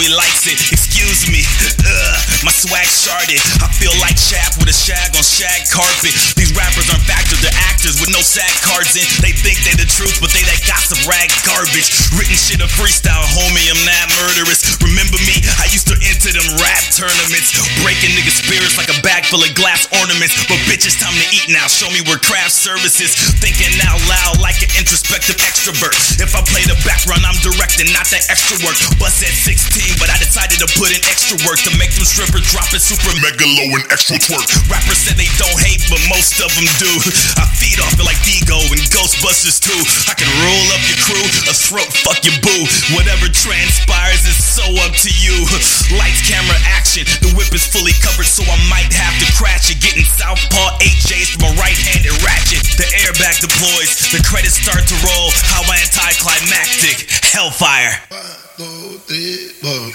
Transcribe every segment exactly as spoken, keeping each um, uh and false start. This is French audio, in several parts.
he likes it. Excuse me, ugh, my swag sharded. I feel like Chap with a shag on shag carpet. These rappers aren't factors, they're actors with no SAG cards in. They think they the truth, but they that gossip rag garbage. Written shit a freestyle, homie, I'm not murderous. Remember me, I used to enter them rap tournaments, breaking niggas' spirits like a bag full of glass ornaments. But bitch, it's time to eat now, show me where craft services. Thinking out loud like an introspective extrovert. If I play the background, I'm directing, not that extra work. Bust at sixteen, but I decided to put in extra work to make them strippers drop it super mega low and extra twerk. Rappers said they don't hate, but most of them do. I feed off it like Vigo and Ghostbusters too. I can roll up your crew, a throat fuck your boo. Whatever transpires is so up to you. Lights, camera, action. The whip is fully covered, so I might have to crash it. Getting southpaw eight J's from a right-handed ratchet. The airbag deploys, the credits start to roll. How anticlimactic, hellfire. One, two, three, four.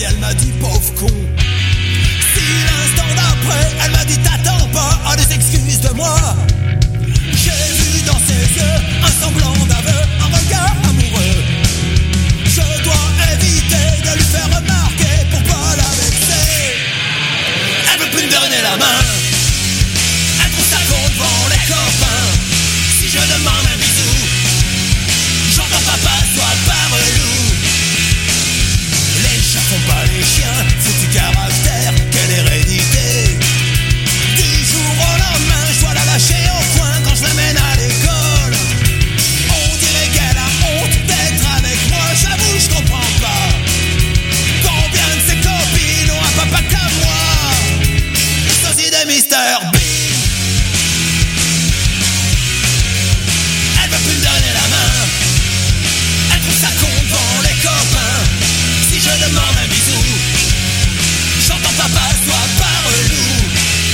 puis elle m'a dit pauvre con. Si l'instant d'après, elle m'a dit t'attends pas à des excuses de moi. J'ai vu dans ses yeux un semblant d'aveu, un regard amoureux. Je dois éviter de lui faire remarquer pour pas la vexer. Elle veut plus me donner la main. Elle trouve ça con devant les copains. Si je demande un bisou, j'entends papa soit par loup. Les chats font pas les chiens, foutu caractère, quelle hérédité. Du jour au lendemain, je dois la lâcher au coin quand je l'amène à l'école. On dirait qu'elle a honte d'être avec moi, j'avoue je comprends pas. Combien de ses copines ont un papa comme moi? Sosie de Mister Bean. Elle veut plus me donner la main. Elle trouve ça con devant les copains. Si je demande un bisou, j'entends papa soit par loup.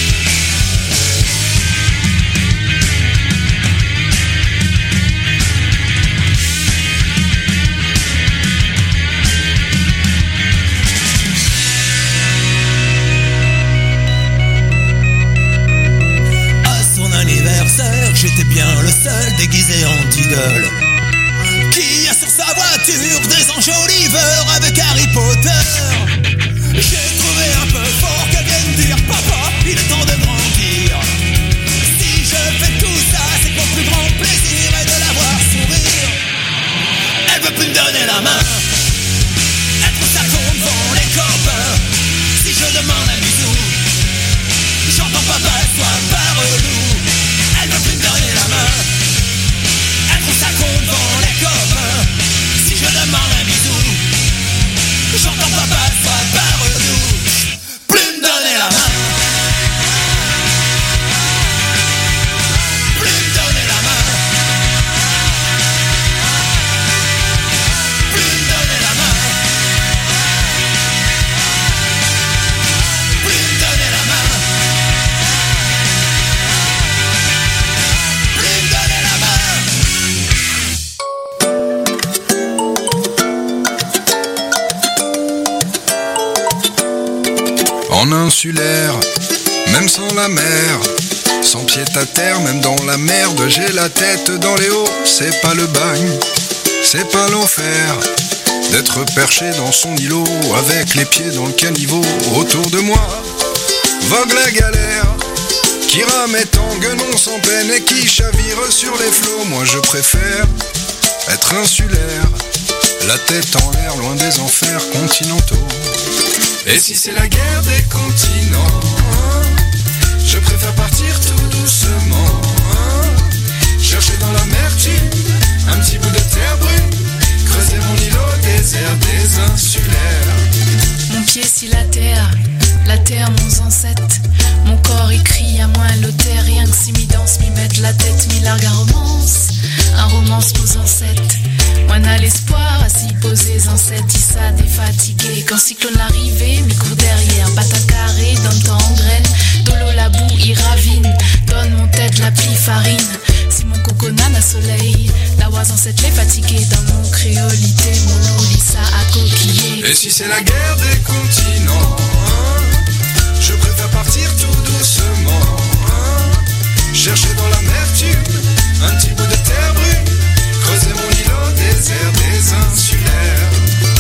J'étais bien le seul déguisé en idole qui a sur sa voiture des enjoliveurs avec Harry Potter. J'ai trouvé un peu fort qu'elle vienne dire papa, il est temps de grandir. Si je fais tout ça, c'est pour plus grand plaisir et de la voir sourire. Elle veut plus me donner la main. Elle trouve ça con devant les copains. Si je demande un bisou, j'entends papa soit par loup. Elle veut plus me donner la main. Elle trouve ça con devant les copains. Si je demande un bisou, j'entends papa soit par loup. Plus me donner la main. Plus me donner la main. Plus me donner la main. Plus me donner la main. En insulaire, même sans la mer, sans pied à terre, même dans la merde, j'ai la tête dans les hauts. C'est pas le bagne, c'est pas l'enfer, d'être perché dans son îlot, avec les pieds dans le caniveau. Autour de moi, vogue la galère, qui rame et tangue non sans peine et qui chavire sur les flots. Moi je préfère être insulaire, la tête en l'air, loin des enfers continentaux. Et si c'est la guerre des continents, je préfère partir tout doucement, chercher dans l'amertume un petit bout de terre brune, creuser mon îlot au désert des insulaires. Mon pied si la terre, la terre mon ancêtre. Mon corps écrit à moins l'auteur, rien que si mi danse, mi mette la tête, mi largue un romance. Un romance pose ancêtre. Moi n'a l'espoir à s'y poser ancêtre, ça défatigué. Quand cyclone l'arrivée, mi court derrière, bata carré, donne temps en graine. Dolo la boue, il ravine, donne mon tête la pli farine. Si mon coconat n'a soleil, la oise ancêtre les fatigué. Dans mon créolité, mon lolissa à coquiller. Et si c'est la guerre des continents, je préfère partir tout doucement, chercher dans l'amertume un petit bout de terre brune, creuser mon îlot au désert des insulaires.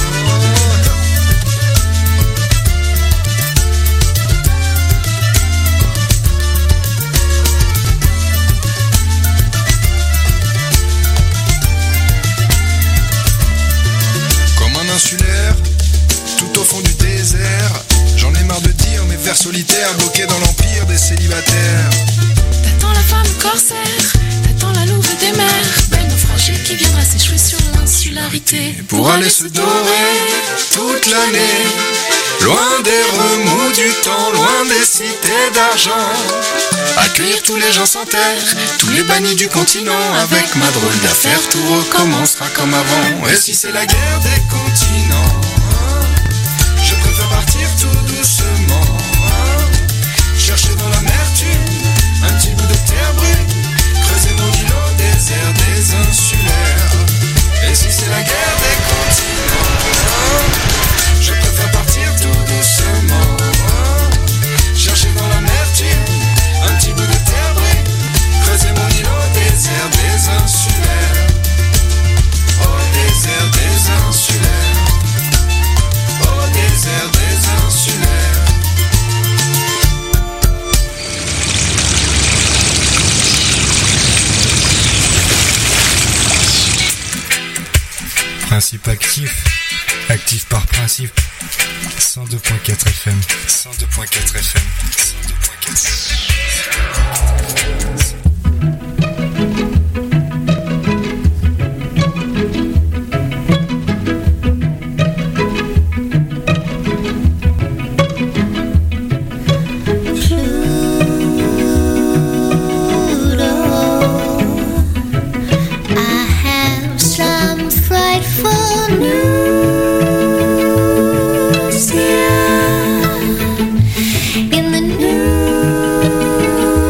Comme un insulaire, tout au fond du désert, j'en ai marre de dire mes vers solitaires, bloqués dans l'empire des célibataires. T'attends la femme corsaire, t'attends la louve des mers, belle naufragée qui viendra s'échouer sur l'insularité. Pour, pour aller se dorer toute l'année, loin des remous du temps, loin des cités d'argent, accueillir tous les gens sans terre, tous les bannis du continent. Avec ma drôle d'affaire, tout recommencera comme avant. Et si c'est la guerre des continents, je préfère partir tout doucement, chercher dans l'amertume un petit bout de terre brune, creuser mon îlot au désert des insulaires. Et si c'est la guerre des continents, je préfère partir principe actif, actif par principe. cent deux point quatre F M, cent deux point quatre F M, cent deux point quatre F M. In the news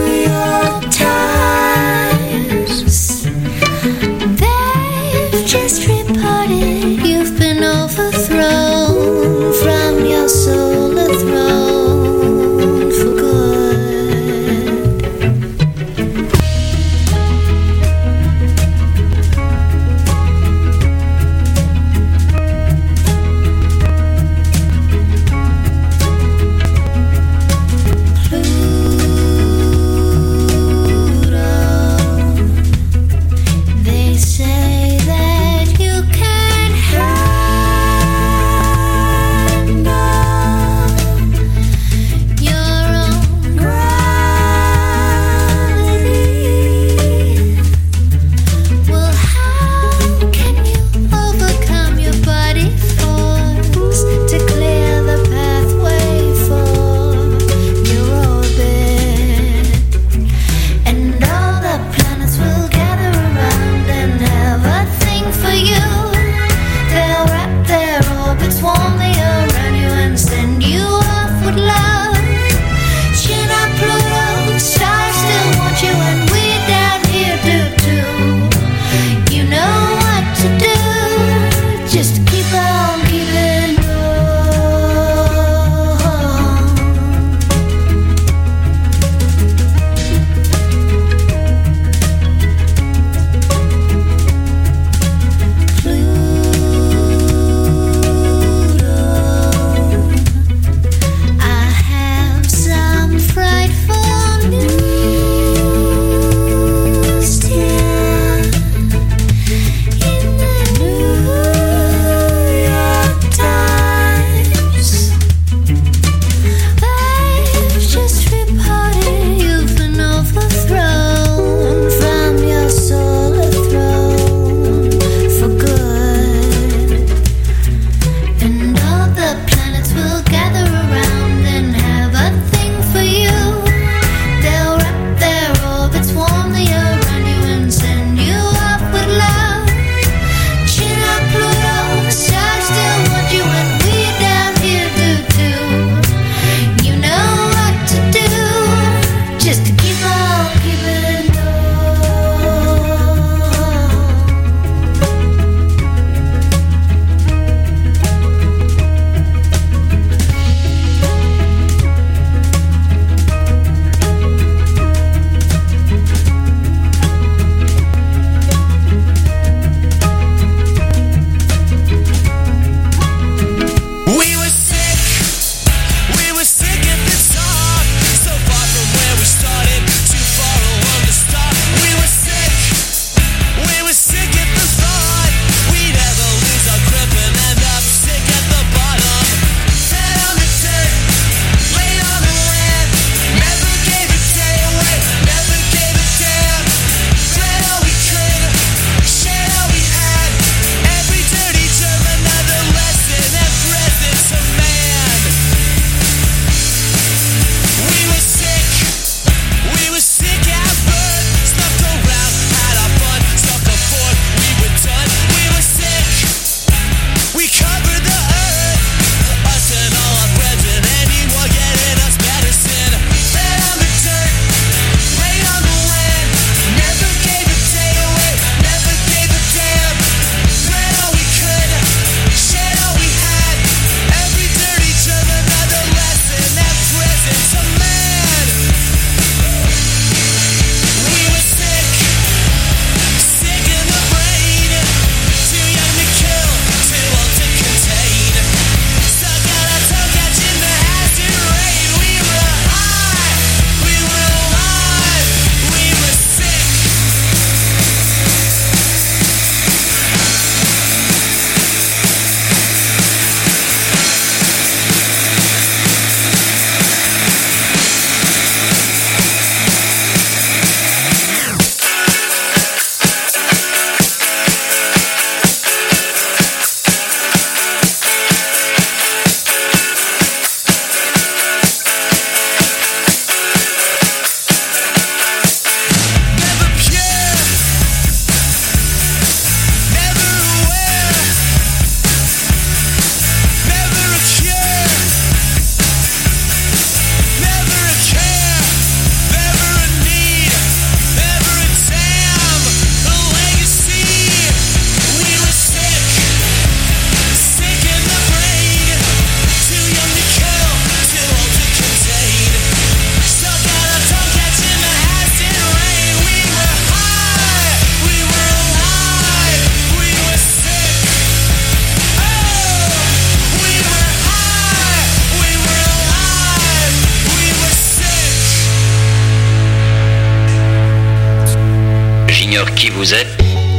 qui vous êtes?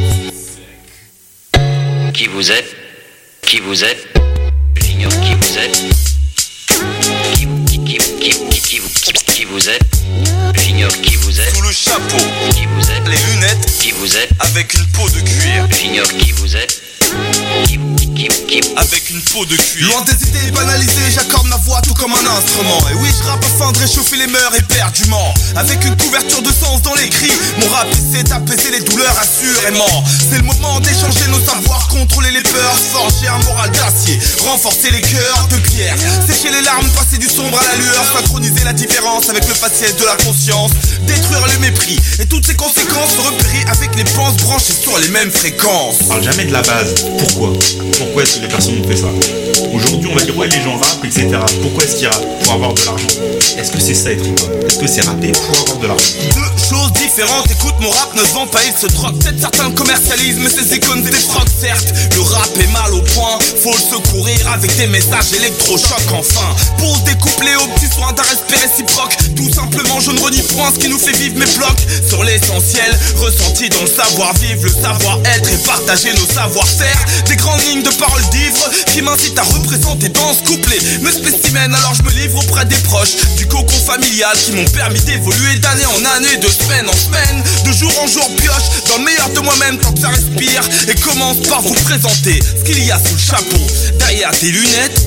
Qui vous êtes? Qui vous êtes? J'ignore qui vous êtes. Qui, qui, qui, qui, qui, qui, qui, qui vous êtes? J'ignore qui vous êtes. Sous le chapeau, Qui vous êtes? les lunettes, Qui vous êtes? avec une peau de cuir. J'ignore qui vous êtes. Qui, qui, qui, Avec une peau de cuir. Loin des idées banalisées, j'accorde ma voix tout comme un instrument. Et oui, je rappe afin de réchauffer les mœurs éperdument. Avec une couverture de sens dans les cris, mon rap essaie d'apaiser les douleurs assurément. C'est le moment d'échanger nos savoirs, contrôler les peurs, forger un moral d'acier, renforcer les cœurs de pierre, sécher les larmes, passer du sombre à la lueur, synchroniser la différence avec le faciès de la conscience, détruire le mépris et toutes ses conséquences, se repérer avec les penses branchées sur les mêmes fréquences. On parle jamais de la base. Pourquoi? Pourquoi est-ce que les personnes ont fait ça? Aujourd'hui, on va dire ouais, les gens rappent, et cetera. Pourquoi est-ce qu'ils rappent? Pour avoir de l'argent. Est-ce que c'est ça être hip-hop? Est-ce que c'est rapper pour avoir de l'argent? Deux choses différentes, écoute mon rap ne se vend pas, il se drogue. Peut-être certains commercialisent, mais ces icônes des frocs, certes. Le rap est mal au point, faut le secourir avec des messages électrochocs enfin. Pose des couplets aux petits soins d'un respect réciproque. Tout simplement, je ne renie point ce qui nous fait vivre mes blocs. Sur l'essentiel, ressenti dans le savoir-vivre, le savoir-être et partager nos savoir-faire. Des grandes lignes de paroles d'ivre qui m'incitent à représenter dans ce couplet mes spécimens, alors je me livre auprès des proches du cocon familial qui m'ont permis d'évoluer d'année en année, de semaine en semaine, de jour en jour pioche dans le meilleur de moi-même tant que ça respire. Et commence par vous présenter ce qu'il y a sous le chapeau, derrière tes lunettes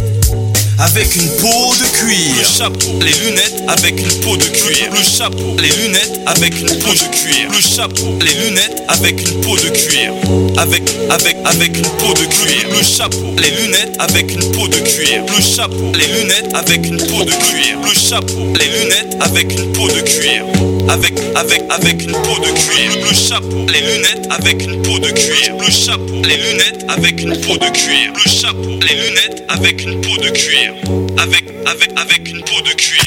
avec une peau de cuir. Le chapeau, les lunettes avec une peau de cuir. Le chapeau, les lunettes avec une peau de cuir. Le chapeau, les lunettes avec une peau de cuir. Avec, avec, avec une peau de cuir. Le chapeau, les lunettes avec une peau de cuir. Le chapeau, les lunettes avec une peau de cuir. Le chapeau, les lunettes avec une peau de cuir. Avec, avec, avec une peau de cuir. Le chapeau, les lunettes avec une peau de cuir. Le chapeau, les lunettes avec une peau de cuir. Le chapeau, les lunettes avec une peau de cuir. Avec, avec, avec une peau de cuir.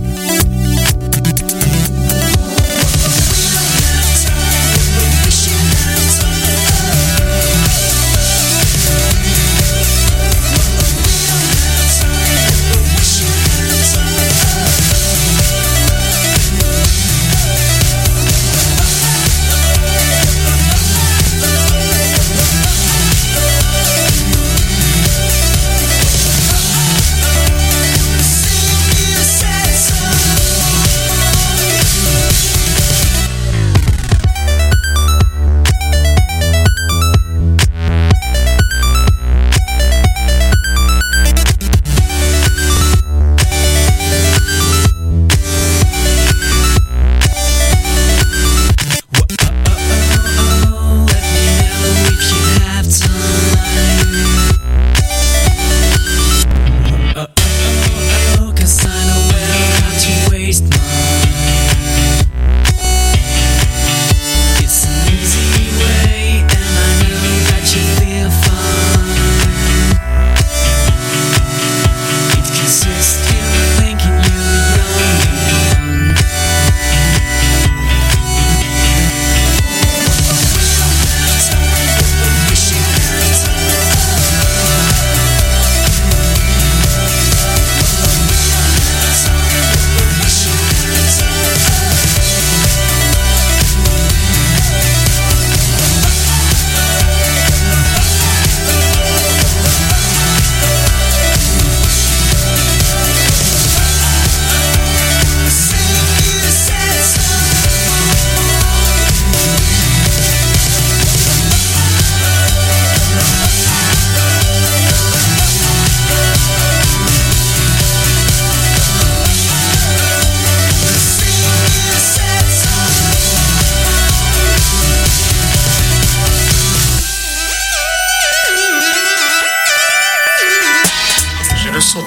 Wishing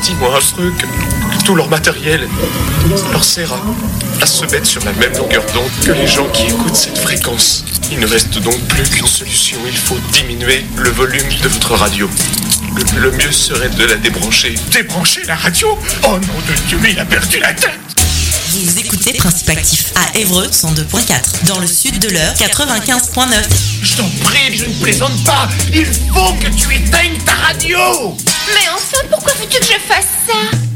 Dis-moi un truc, que tout leur matériel leur sert à, à se mettre sur la même longueur d'onde que les gens qui écoutent cette fréquence. Il ne reste donc plus qu'une solution, il faut diminuer le volume de votre radio. Le, le mieux serait de la débrancher. Débrancher la radio? Oh nom de Dieu, il a perdu la tête! Vous écoutez Principe Actif à Évreux cent deux virgule quatre, dans le sud de l'Eure quatre-vingt-quinze virgule neuf. Je t'en prie, je ne plaisante pas. Il faut que tu éteignes ta radio. Mais enfin, pourquoi veux-tu que je fasse ça?